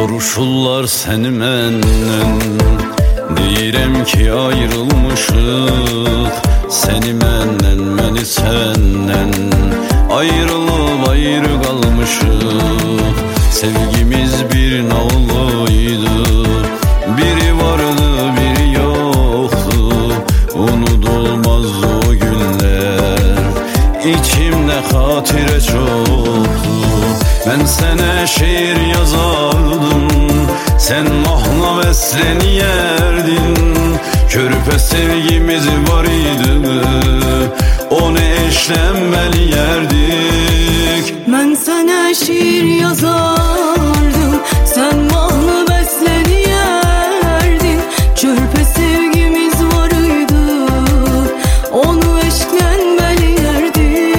Soruşurlar seni məndən, deyirəm ki ayrılmışıq. Seni məndən, məni səndən, ayrılıb ayrı qalmışıq. Sevgimiz bir nağlıydı, biri vardı biri yoktu. Unudulmaz o günler, içimde xatirə çoktu. Ben sənə şiir yazardım, sen mahnı vəsleni yerdin. Körpə sevgimiz var idi, onu eşlənməli yerdik. Ben sənə şiir yazardım, sen mahnı vəsleni yerdin. Körpə sevgimiz var idi, onu eşlənməli yerdik.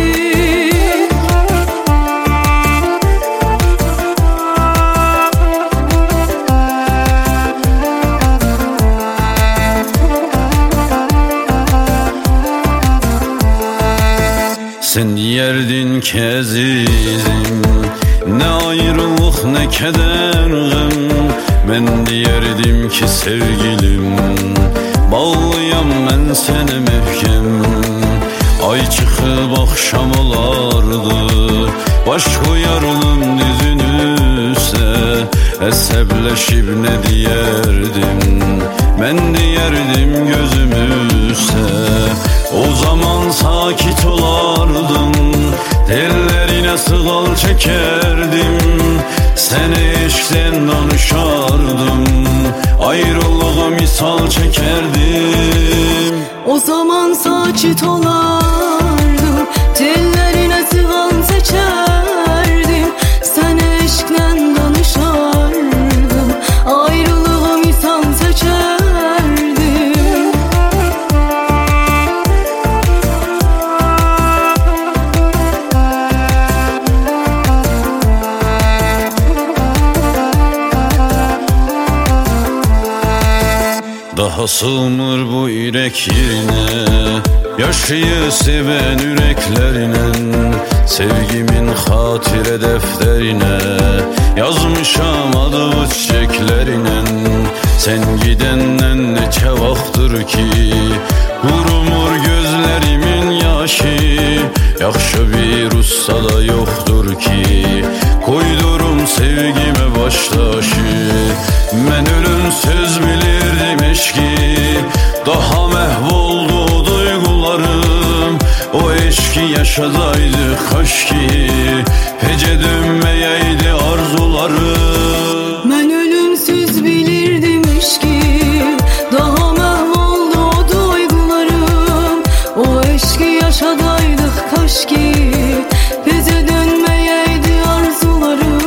Sen diyerdin ki əzizim, ne ayrılık ne keder gəm. Ben diyerdim ki sevgilim, bağlıyam mən sənə möhkəm. Ay çıxıb axşam olardı, baş koyardım dizin üstə. Əsəbləşib nə diyerdim, mən diyerdim gözüm üstə. O zaman sakit olardım, tellerine sığal çekerdim. Seni eşkten danışardım, ayrılığa misal çekerdim. O zaman sakit olardım, tellerine sığal seçerdim. Seni eşkle danışardım, ayrılığa misal seçerdim. Daha sığmır bu ürək yerinə, yaşayı sevən ürəklərinə. Sevgimin xatirə dəftərinə yazmışam adımı çiçəklərinə. Sen gidəndən neçə vaxtdır ki qurumur gözlərimin yaşı. Yaxşı bir usta da yoxdur ki koydurum sevgime baş taşı. Mən ölüm söz bilirdim eşki, daha məhv oldu duygularım. O eşki yaşadaydı kaş ki, hece dönmeyeydi arzularım. Ben ölümsüz bilirdim eşki, daha məhv oldu o duygularım. O eşki yaşadaydık kaş ki, bize dönmeyeydi arzularım.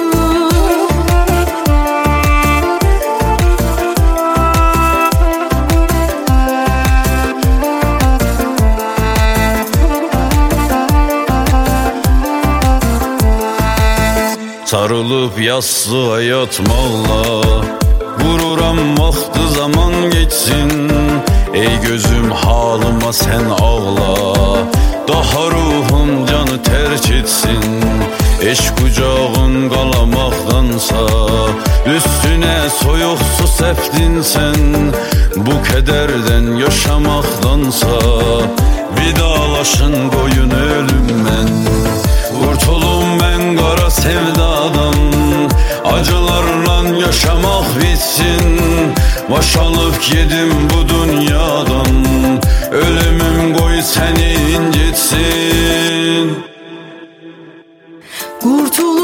Sarılıp yastığa yatmaqla vururam vaxtı zaman geçsin. Ey gözüm halıma sen ağla, daha ruhum canı terk etsin. Eşk kucağın qalamaqdansa, üstüne soyuq su səpdin sen. Bu kederden yaşamaqdansa, vidalaşın qoyun ölüm mən. Kurtulum ben qara sevdadan, acılarla yaşamak bitsin. Baş alıp yedim bu dünyadan, ölümüm qoy seni incitsin. Kurtul